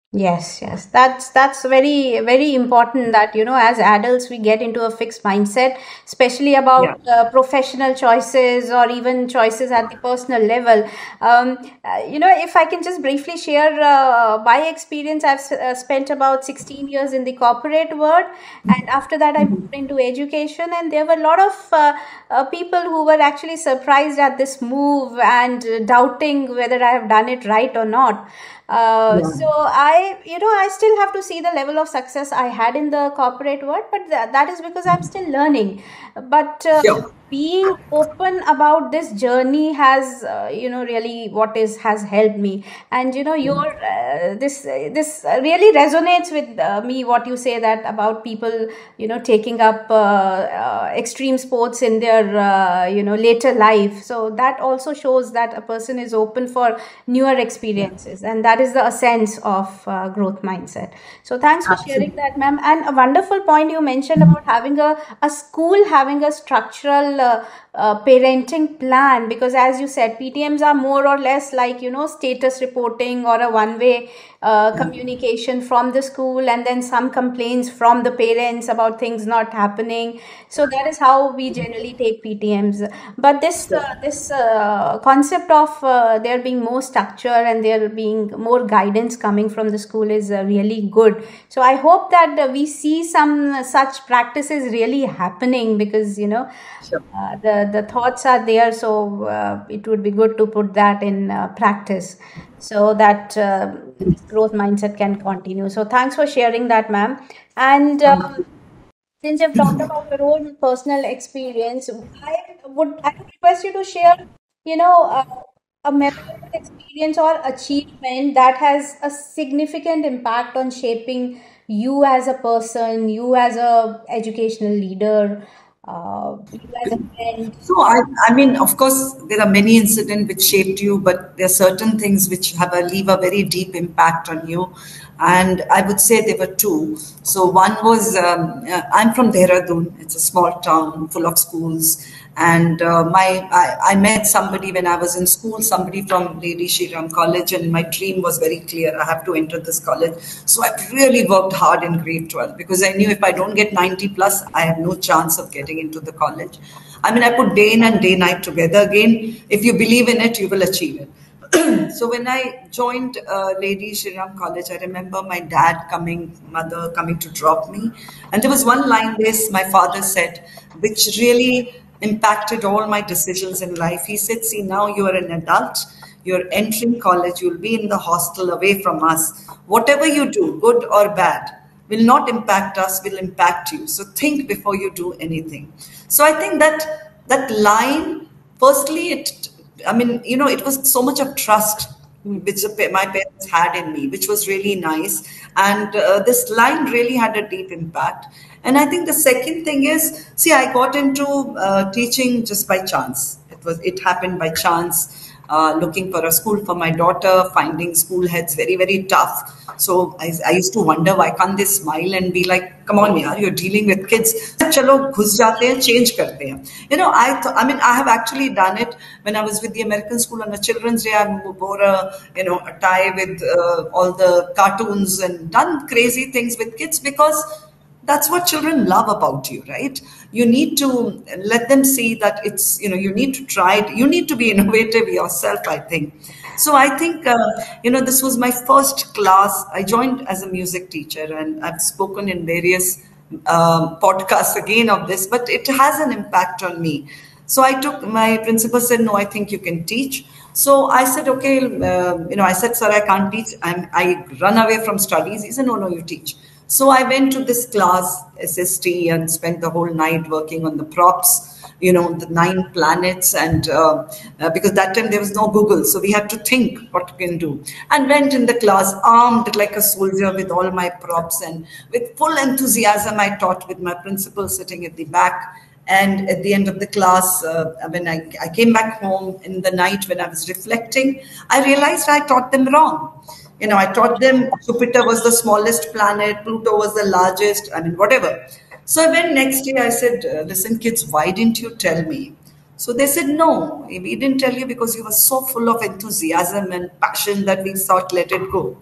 Yes, yes. That's that's very very important that, you know, as adults we get into a fixed mindset, especially Yeah. about uh, professional choices or even choices at the personal level. Um, uh, you know, if I can just briefly share uh, my experience, I've s- uh, spent about sixteen years in the corporate world, and after that I moved into education, and there were a lot of uh, uh, people who were actually surprised at this move and uh, doubting whether I have done it right or not. Uh, Yeah. so I, you know, I still have to see the level of success I had in the corporate world, but th- that is because I'm still learning. But uh, Sure. being open about this journey has, uh, you know, really what is has helped me. And you know, your uh, this uh, this really resonates with uh, me. What you say that about people, you know, taking up uh, uh, extreme sports in their, uh, you know, later life. So that also shows that a person is open for newer experiences, and that is the essence of uh, growth mindset. So thanks for sharing Absolutely. that, ma'am. And a wonderful point you mentioned about having a, a school having a structural uh, uh, parenting plan, because as you said, P T Ms are more or less like, you know, status reporting or a one way uh, communication from the school, and then some complaints from the parents about things not happening. So that is how we generally take P T Ms. But this uh, Sure. this uh, concept of uh, there being more structure and there being more guidance coming from the school is uh, really good. So I hope that uh, we see some such practices really happening, because you know, Sure. uh, the the thoughts are there. So uh, it would be good to put that in uh, practice, so that uh, this growth mindset can continue. So thanks for sharing that, ma'am. And Thank um, you. since you've talked about your own personal experience, I would I would request you to share, you know, uh, a memorable experience or achievement that has a significant impact on shaping you as a person, you as a educational leader, uh, you as a friend. So I, I mean, of course, there are many incidents which shaped you, but there are certain things which have a leave a very deep impact on you. And I would say there were two. So one was um, uh, I'm from Dehradun. It's a small town full of schools, and uh, my I, I met somebody when I was in school, somebody from Lady Shri Ram College, and my dream was very clear. I have to enter this college. So I really worked hard in grade twelve because I knew if I don't get ninety plus, I have no chance of getting into the college. I mean, I put day in and day night together. Again, if you believe in it, you will achieve it. So when I joined uh, Lady Shri Ram College, I remember my dad coming, mother coming to drop me. And there was one line this my father said, which really impacted all my decisions in life. He said, see, now you are an adult, you're entering college, you'll be in the hostel away from us. Whatever you do, good or bad, will not impact us, will impact you. So think before you do anything. So I think that that line, firstly, it, I mean, you know, it was so much of trust which the, my parents had in me, which was really nice. And uh, this line really had a deep impact. And I think the second thing is, see, I got into uh, teaching just by chance. It was, it happened by chance uh, looking for a school for my daughter, finding school heads very, very tough. So I, I used to wonder why can't they smile and be like, come on, yaar, you're dealing with kids. Chalo, ghus jate hain, change karte hain. You know, I, th- I mean, I have actually done it when I was with the American school on a children's day. I wore a, you know, a tie with uh, all the cartoons and done crazy things with kids because that's what children love about you, right? You need to let them see that it's, you know, you need to try it, you need to be innovative yourself, I think. So I think uh, you know, this was my first class. I joined as a music teacher, and I've spoken in various um, podcasts again of this, but it has an impact on me. So I took, my principal said, no, I think you can teach. So I said, okay, uh, you know, I said, sir, I can't teach. I'm, I run away from studies. He said, no, no, you teach. So I went to this class, S S T, and spent the whole night working on the props, you know, the nine planets. And uh, uh, because that time there was no Google, so we had to think what we can do. And went in the class armed like a soldier with all my props, and with full enthusiasm, I taught with my principal sitting at the back. And at the end of the class, uh, when I, I came back home in the night, when I was reflecting, I realized I taught them wrong. You know, I taught them Jupiter was the smallest planet, Pluto was the largest, I mean, whatever. So I went next day, I said, uh, listen, kids, why didn't you tell me? So they said, no, we didn't tell you because you were so full of enthusiasm and passion that we thought, let it go.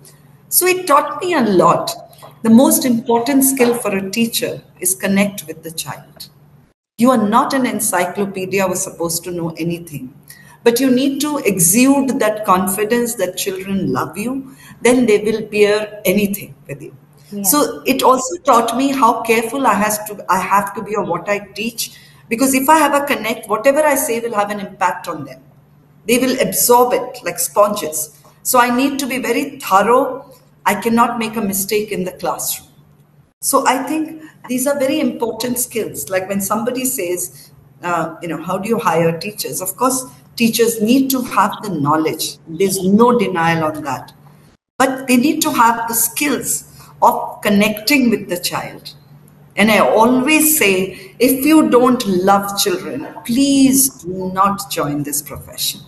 So it taught me a lot. The most important skill for a teacher is connect with the child. You are not an encyclopedia who is supposed to know anything, but you need to exude that confidence that children love you, then they will bear anything with you. Yeah. So it also taught me how careful I has to I have to be of what I teach, because if I have a connect, whatever I say will have an impact on them. They will absorb it like sponges. So I need to be very thorough. I cannot make a mistake in the classroom. So I think these are very important skills. Like when somebody says, uh, you know, how do you hire teachers? Of course, teachers need to have the knowledge. There's no denial on that. But they need to have the skills of connecting with the child. And I always say, if you don't love children, please do not join this profession.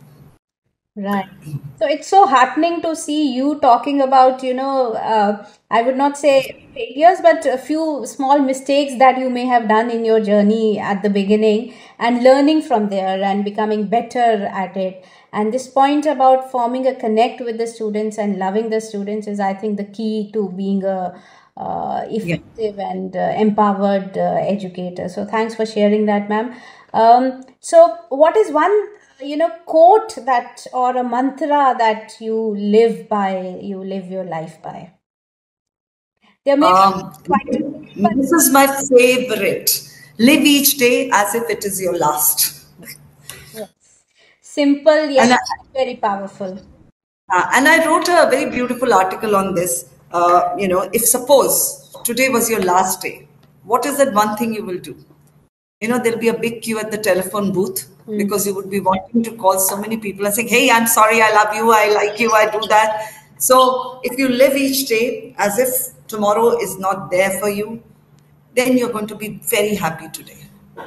Right. So it's so heartening to see you talking about, you know, uh, I would not say failures, but a few small mistakes that you may have done in your journey at the beginning and learning from there and becoming better at it. And this point about forming a connect with the students and loving the students is, I think, the key to being a uh, effective yeah. and uh, empowered uh, educator. So thanks for sharing that, ma'am. Um, so what is one you know quote that or a mantra that you live by, you live your life by? There may um, quite this is my favorite. Live each day as if it is your last. Yes. Simple yet I, very powerful. Uh, and I wrote a very beautiful article on this. Uh, you know, if suppose today was your last day, what is that one thing you will do? You know, there'll be a big queue at the telephone booth mm. because you would be wanting to call so many people and saying, hey, I'm sorry, I love you, I like you, I do that. So if you live each day as if tomorrow is not there for you, then you're going to be very happy today.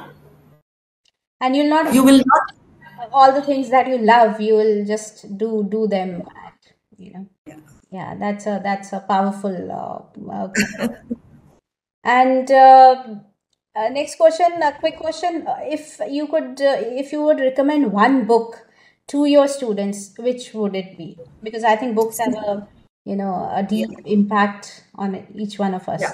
And you'll not, you will not, all the things that you love, you will just do, do them, you know. Yeah, yeah that's a, that's a powerful, uh, uh, and, uh, Uh, next question, a quick question. If you could, uh, if you would recommend one book to your students, which would it be? Because I think books have a, you know, a deep yeah. impact on each one of us. Yeah.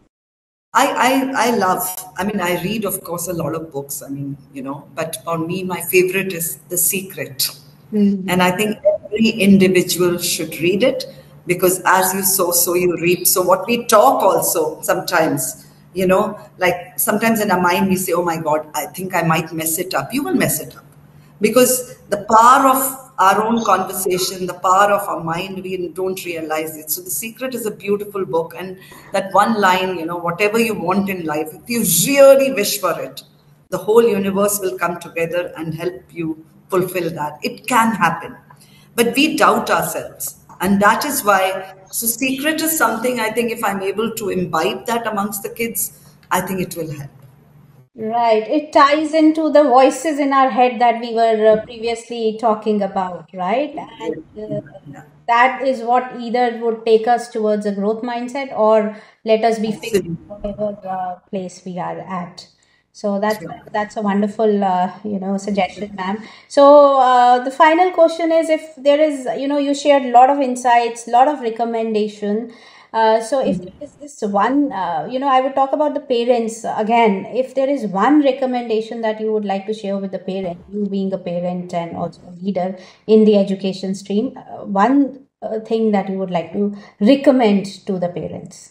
I, I, I love, I mean, I read, of course, a lot of books. I mean, you know, but for me, my favorite is The Secret. Mm-hmm. And I think every individual should read it, because as you sow, so you reap. So what we talk also sometimes, you know, like sometimes in our mind we say, oh my God, I think I might mess it up. You will mess it up, because the power of our own conversation, the power of our mind, we don't realize it. So The Secret is a beautiful book. And that one line, you know, whatever you want in life, if you really wish for it, the whole universe will come together and help you fulfill that. It can happen, but we doubt ourselves. And that is why, so Secret is something, I think if I'm able to imbibe that amongst the kids, I think it will help. Right. It ties into the voices in our head that we were uh, previously talking about, right? And uh, yeah. that is what either would take us towards a growth mindset or let us be fixed in whatever uh, place we are at. So that's sure. that's a wonderful, uh, you know, suggestion, ma'am. So uh, the final question is, if there is, you know, you shared a lot of insights, a lot of recommendation. Uh, so if there is this one, uh, you know, I would talk about the parents again. If there is one recommendation that you would like to share with the parent, you being a parent and also a leader in the education stream, uh, one uh, thing that you would like to recommend to the parents.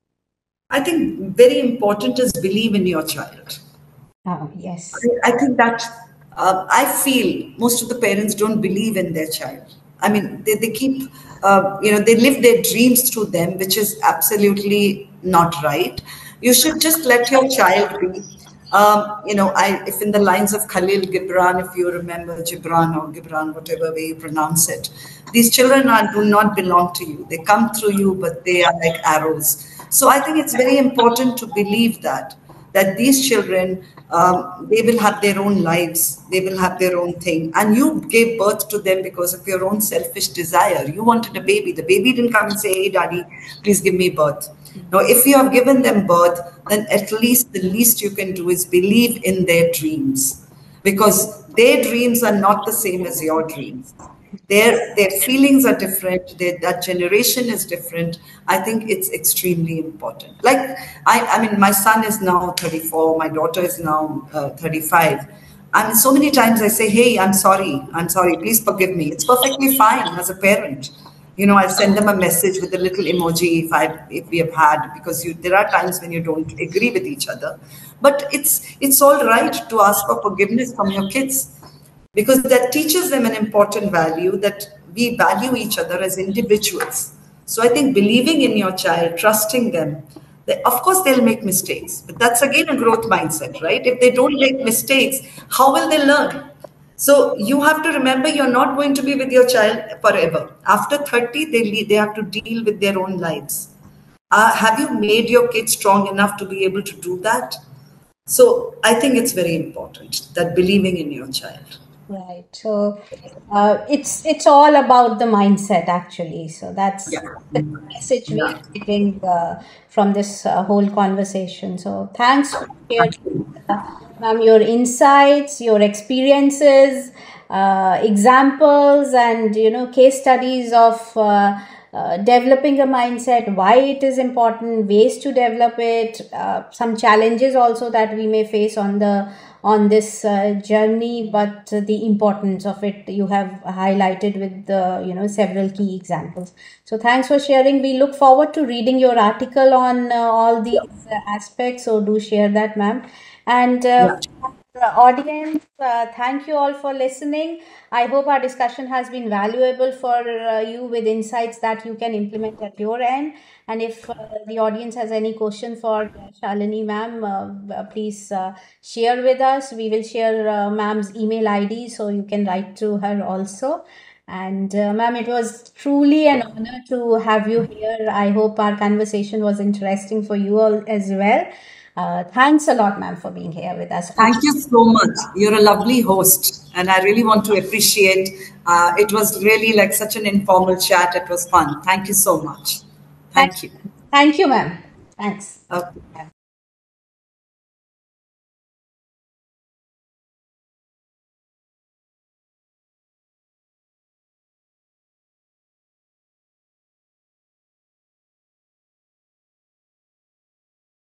I think very important is believe in your child. Oh, yes. I, I think that uh, I feel most of the parents don't believe in their child. I mean, they, they keep, uh, you know, they live their dreams through them, which is absolutely not right. You should just let your child be. Um, you know, I, if in the lines of Khalil Gibran, if you remember Gibran or Gibran, whatever way you pronounce it, these children are, do not belong to you. They come through you, but they are like arrows. So I think it's very important to believe that, that these children, um, they will have their own lives. They will have their own thing. And you gave birth to them because of your own selfish desire. You wanted a baby. The baby didn't come and say, hey, daddy, please give me birth. Now, if you have given them birth, then at least the least you can do is believe in their dreams, because their dreams are not the same as your dreams. Their their feelings are different. Their, that generation is different. I think it's extremely important. Like I, I mean, my son is now thirty-four. My daughter is now uh, thirty-five. And so many times I say, "Hey, I'm sorry. I'm sorry. Please forgive me." It's perfectly fine as a parent. You know, I send them a message with a little emoji if I if we have had, because you, there are times when you don't agree with each other. But it's it's all right to ask for forgiveness from your kids, because that teaches them an important value, that we value each other as individuals. So I think believing in your child, trusting them, they, of course they'll make mistakes, but that's again a growth mindset, right? If they don't make mistakes, how will they learn? So you have to remember, you're not going to be with your child forever. After thirty, they, le- they have to deal with their own lives. Uh, have you made your kids strong enough to be able to do that? So I think it's very important, that believing in your child. Right. So uh, it's it's all about the mindset actually. So that's Yeah. the message we Yeah. are getting uh, from this uh, whole conversation. So thanks for sharing, uh, ma'am, your insights, your experiences, uh, examples, and you know case studies of uh, uh, developing a mindset, why it is important, ways to develop it, uh, some challenges also that we may face on the on this uh, journey, but uh, the importance of it you have highlighted with the you know several key examples. So thanks for sharing. We look forward to reading your article on uh, all these uh, aspects. So do share that, ma'am. And uh, Yeah. the audience, uh, thank you all for listening. I hope our discussion has been valuable for uh, you, with insights that you can implement at your end. And if uh, the audience has any question for uh, Shalini ma'am, uh, uh, please uh, share with us. We will share uh, ma'am's email I D so you can write to her also. And uh, ma'am, it was truly an honor to have you here. I hope our conversation was interesting for you all as well. Uh, thanks a lot, ma'am, for being here with us. Thank you so much. You're a lovely host, and I really want to appreciate. Uh, it was really like such an informal chat. It was fun. Thank you so much. Thank, Thank you. thank you, ma'am. Thanks. Okay.